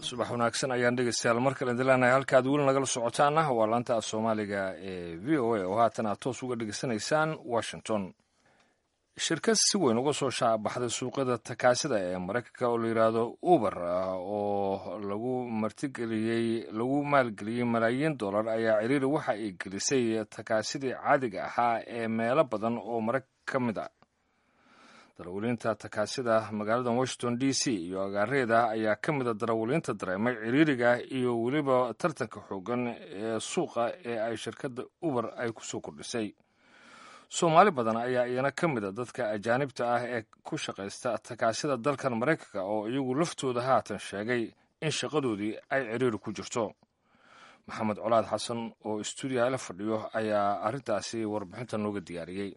subax wanaagsan ayaan dhegeystayaal mar kale dilaanahay halka aad weli nagala socotaana waa laanta Soomaaliga ee VOA oo haatan aad toos uga dhegeysanaysaan Washington. Shirkad si weyn uga soo shaabaxday suuqyada takaasida ee Mareykanka oo la yiraahdo Uber oo lagu maalgeliyay malaayiin dollar ayaa ciriiri waxa ay gelisay takaasidii caadiga ahaa ee meelo badan oo Mareykanka ka mid ah. darawaliinta takaasida magaalada Washington DC iyo agaareeda ayaa ka mid ah darawaliinta dareemay ciriiriga iyo weliba tartanka xoogan ee suuqa ee ay shirkadda Uber ay ku soo kordhisay. Soomaali badan ayaa iyana ka mid ah dadka ajaanibta ah ee ku shaqeysta takaasida dalkan Mareykanka oo iyagu laftooda haatan sheegay in shaqadoodii ay ciriiri ku jirto. Maxamed Colaad Xasan oo stuudiyaha la fadhiyo ayaa arrintaasi warbixinta nooga diyaariyay.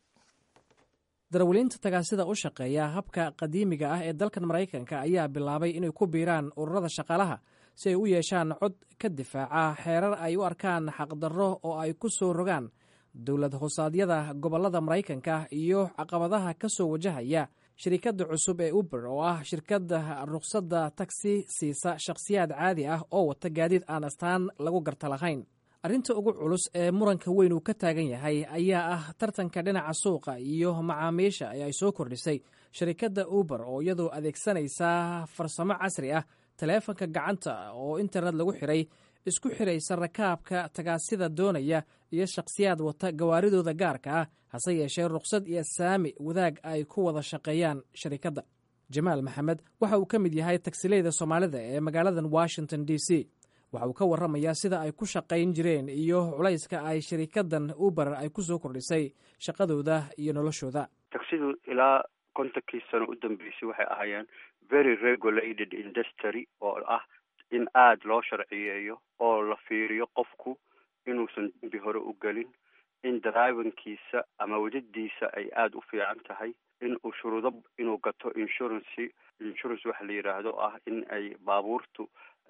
darawaliinta tagaasida u shaqeeya habka qadiimiga ah ee dalkan Mareykanka ayaa bilaabay inay ku biiraan ururada shaqaalaha si ay u yeeshaan cod ka difaaca xeerar ay u arkaan xaqdarro oo ay ku soo rogaan dowlad hoosaadyada gobollada Mareykanka iyo caqabadaha ka soo wajahaya shirkadda cusub ee Uber oo ah shirkadda ruqsadda taksi siisa shakhsiyaad caadi ah oo wata gaadiid aan astaan lagu garta lahayn. arrinta ugu culus ee muranka weyn uu ka taagan yahay ayaa ah tartanka dhinaca suuqa iyo macaamiisha ay soo kordhisay shirkadda Uber oo iyadoo adeegsanaysa farsamo casri ah taleefanka gacanta oo internet lagu xiray isku xiraysa rakaabka tagaasida doonaya iyo shakhsiyaad wata gawaaridooda gaarka ah hase yeeshee ruqsad iyo saami wadaag ay ku wada shaqeeyaan shirkadda. Jamaal Maxamed waxa uu ka mid yahay tagsileyda Soomaalida ee magaaladan Washington DC. waxa uu ka warramayaa sida ay ku shaqayn jireen iyo culayska ay shirkaddan Uber ay ku soo kordhisay shaqadooda iyo noloshooda. Taksidu ilaa 50 sano u dambeysay waxay ahaayeen very regulated industry oo ah in aad loo sharciyeeyo oo la fiiriyo qofku inuusan dambi hore u galin, in drivingkiisa ama wadadiisa ay aad u fiican tahay, in uu shuruudo inuu gato insurance waxa la yiraahdo ah in ay baabuurtu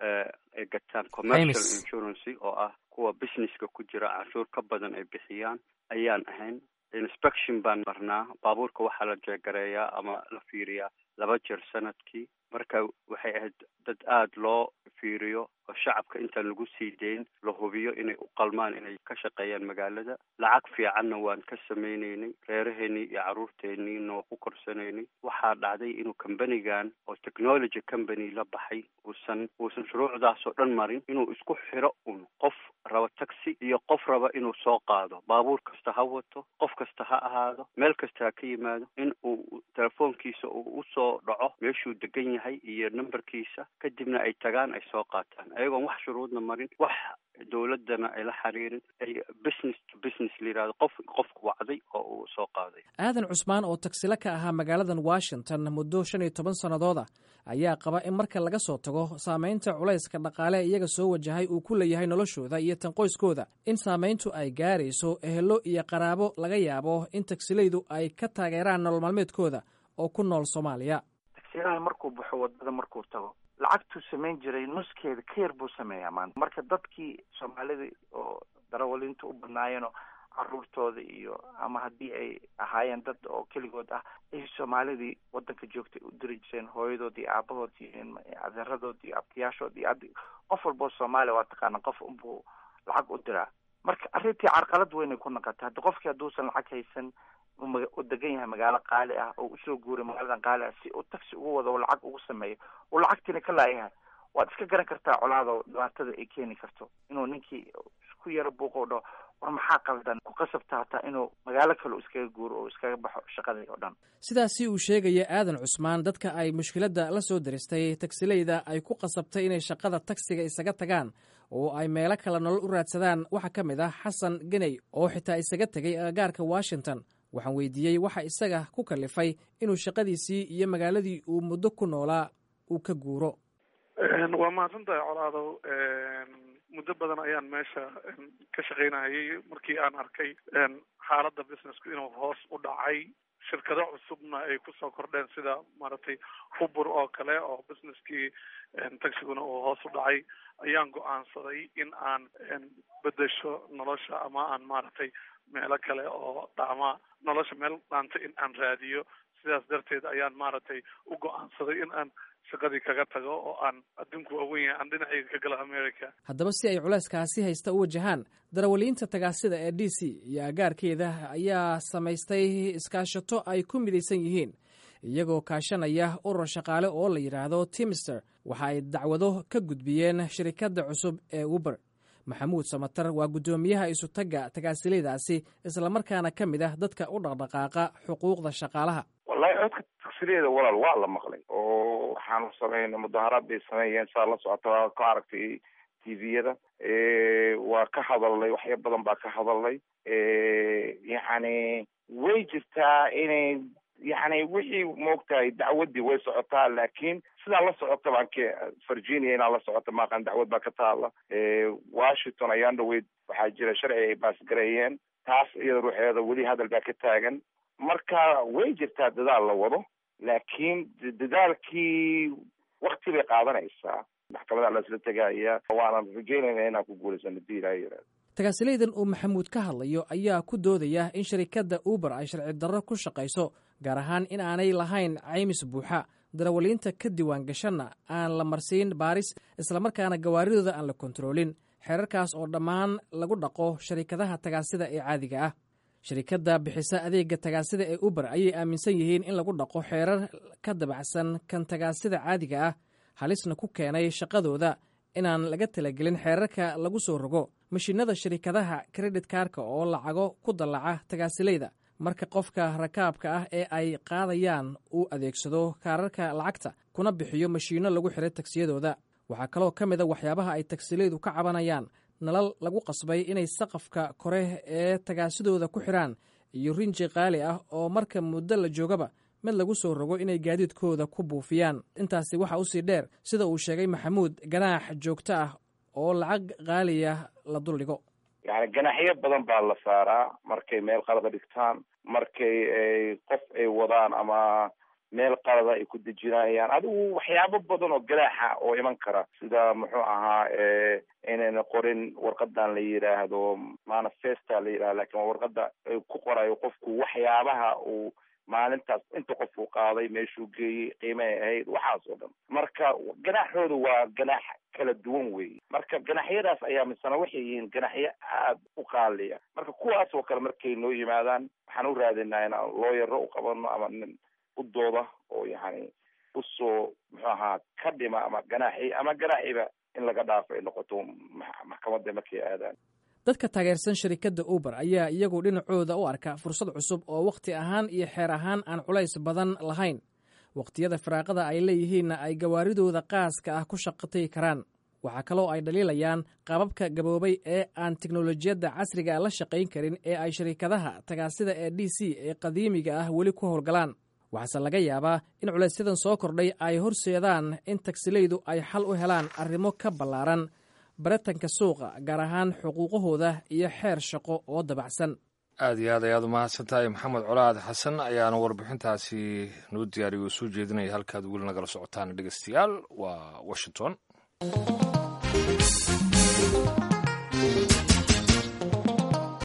ay gataan commercial insurance oo ah kuwa businesska ku jira canshuur ka badan ay bixiyaan ayaan ahayn. Inspection baan marnaa, baabuurka waxaa la jeegareeyaa ama la fiiriyaa 2 jeer sanadkii. marka waxay ahayd dad aad loo fiiriyo oo shacabka intaan lagu sii deyn la hubiyo inay u qalmaan inay ka shaqeeyaan magaalada. lacag fiicanna waan ka sameynaynay, reeraheennii iyo carruurteenniina waa ku korsanaynay. waxaa dhacday inuu kambanigan oo technology company la baxay uusan shuruucdaasoo dhan marin, inuu isku xiro un qof raba taxi iyo qof raba inuu soo qaado baabuur kasta ha wato, qof kasta ha ahaado, meel kasta ha ka yimaado, in uu telefoonkiisa uu usoo dhaco meeshuu degan yahay iyo numberkiisa, kadibna ay tagaan ay soo qaataan ayagoon wax shuruudna marin, wax dowladana ay la xiriirin, ay business to business liiraado qofku wacday oo uu soo qaaday. Aadan Cusmaan oo taksila ka ahaa magaaladan Washington muddo 15 sanadooda ayaa qaba in marka laga soo tago saameynta culayska dhaqaale iyaga soo wajahay uu ku leeyahay noloshooda iyo tan qoyskooda, in saameyntu ay gaarayso ehelo iyo qaraabo laga yaabo in taksilaydu ay ka taageeraan nolol maalmeedkooda oo ku nool Soomaaliya. taksilaha markuu baxo wadada markuu tago lacagtuu samayn jiray nuskeeda ka yar buu sameeyaa maanta. marka dadkii Soomaalida oo darawaliinta u badnaayeenoo carruurtooda iyo ama haddii ay ahaayeen dad oo keligood ah ay Soomaalidii wadanka joogtay u diri jireen hooyadoodii aabahoodii adeeradoodii abtiyaashoodii qof walboo Soomaali waa taqaana qof unbuu lacag u diraa. marka arrintii carqalad weyn ay ku noqotay. hadda qofkii hadduusan lacag haysan u degan yahay magaalo qaali ah oo usoo guuray magaaladan qaali ah si uu taksi ugu wado lacag ugu sameeyo oo lacagtiina ka laayahay, waad iska garan kartaa colaado dhibaatada ay keeni karto inuu ninkii isku yaro buuqo dhaho war maxaa qaldan, ku qasabta hataa inuu magaalo kale iskaga guuro oo iskaga baxo shaqadii oo dhan. sidaasi uu sheegaya Aadan Cusmaan, dadka ay mushkiladda la soo diristay taksilayda ay ku qasabtay inay shaqada taksiga isaga tagaan oo ay meelo kale nolol u raadsadaan waxaa ka mid ah Xasan Ganey oo xitaa isaga tegay agagaarka Washington. waxaan weydiiyey waxa isaga ku kalifay inuu shaqadiisii iyo magaaladii uu muddo ku noolaa uu ka guuro. waa mahadsantahay Colaado. muddo badan ayaan meesha ka shaqaynayay. markii aan arkay xaaladda businessku inuu hoos u dhacay, shirkado cusubna ay kusoo kordheen sida maaragtay Uber oo kale oo businesskii tagsiguna uu hoos u dhacay, ayaan go'aansaday in aan bedesho nolosha ama aan maaragtay meelo kale oo dhaama nolosha meel dhaanta in aan raadiyo. sidaas darteed ayaan maaragtay u go'aansaday in aan shaqadii kaga tago oo aan adduunku waaweyn yahay aan dhinacayga ka galo America. haddaba si ay culayskaasi haysta u wajahaan darawaliinta tagaasida ee d c iyo agaarkeeda ayaa samaystay iskaashato ay ku midaysan yihiin iyagoo kaashanaya urur shaqaale oo la yidhaahdo Teamster. waxa ay dacwado ka gudbiyeen shirkadda cusub ee Uber. maxamuud samatar waa guddoomiyaha isutagga tagaasilaydaasi islamarkaana ka mid ah dadka u dhaqdhaqaaqa xuquuqda shaqaalaha. wallahi codka taksileeda walaal waa la maqlay oo waxaanu sameynay mudaharaad bay sameeyeen saa la socota waa ka aragtay tviyada waa ka hadalnay waxya badan baa ka hadalnay yacni way jirtaa inay yacni wixii moogtahay dacwaddii way socotaa laakiin sidaa la socota baan Virginia inaa la socota maaqan dacwad baa ka taala Washington ayaan dhaweyd waxaa jira sharci ay baasgareeyeen taas iyada ruuxeeda weli hadal baa ka taagan marka way jirtaa dadaal la wado laakiin dadaalkii wakti bay qaadanaysaa maxkamada la isla tegaya waanan rajeynayna inaan ku guulaysano diilaya. tagaasilaydan uu maxamuud ka hadlayo ayaa ku doodaya in shirkadda Uber ay sharci darro ku shaqayso gaar ahaan in aanay lahayn caymis buuxa darawaliinta ka diiwaan gashanna aan la marsiin baaris islamarkaana gawaaridooda aan la kontroolin xeerarkaas oo dhammaan lagu dhaqo sharikadaha tagaasida ee caadiga ah. shirkadda bixisa adeega tagaasida ee Uber ayay aaminsan yihiin in lagu dhaqo xeerar ka dabacsan kan tagaasida caadiga ah halisna ku keenay shaqadooda inaan laga talagelin xeerarka lagu soo rogo mashiinada shirkadaha credit kaarka oo lacago ku dallaca tagaasilayda marka qofka rakaabka ah ee ay qaadayaan uu adeegsado kaararka lacagta kuna bixiyo mashiino lagu xiray tagsiyadooda. waxaa kaloo ka mid a waxyaabaha ay tagsilaydu ka cabanayaan nalal lagu qasbay inay saqafka kore ee tagaasidooda ku xiraan iyo rinji qaali ah oo marka muddo la joogaba mid lagu soo rogo inay gaadiidkooda ku buufiyaan. intaasi waxa usii dheer sida uu sheegay maxamuud ganaax joogto ah oo lacag qaaliya la duldhigo. yani ganaaxyo badan baa la saaraa markay meel qalada dhigtaan markay qof ay wadaan ama meel qalada ay ku dejinayaan adigu waxyaabo badan oo ganaaxa oo iman kara sida muxuu ahaa inayna qorin warqadan la yidhaahdo manifesta la yidhahdo lakin warqada ku qorayo qofku waxyaabaha uu maalintaas inta qof uu qaaday meeshuu geeyey qiimahay ahayd waxaas oo dhan marka ganaaxooda waa ganaax kala duwan weeye marka ganaaxyadaas ayaa misana waxay yihiin ganaaxyo aada u qaaliya marka kuwaas oo kale markay noo yimaadaan waxaan u raadinaa inaan looyaro u qabano ama nin u dooda oo yani usoo muxuu ahaa ka dhima ama ganaaxiba in laga dhaafo ay noqoto maxkamadda markay aadaan. dadka taageersan shirkadda Uber ayaa iyagu dhinacooda u arka fursad cusub oo waqti ahaan iyo xeer ahaan aan culays badan lahayn waqtiyada firaaqada ay leeyihiinna ay gawaaridooda qaaska ah ku shaqatay karaan. waxaa kaloo ay dhaliilayaan qaababka gaboobay ee aan teknolojiyadda casriga la shaqayn karin ee ay shirkadaha tagaasida ee d c ee qadiimiga ah weli ku howlgalaan. waxaase laga yaabaa in culaysyadan soo kordhay ay horseedaan in tagsilaydu ay xal u helaan arrimo ka ballaaran baritanka suuqa gaar ahaan xuquuqahooda iyo xeer shaqo oo dabacsan. aad iyo aad ayaad umahadsan tahay maxamed colaad xasan ayaana warbixintaasi noo diyaariyo oo soo jeedinaya halkaad weli nagala socotaan dhegeystayaal waa Washington.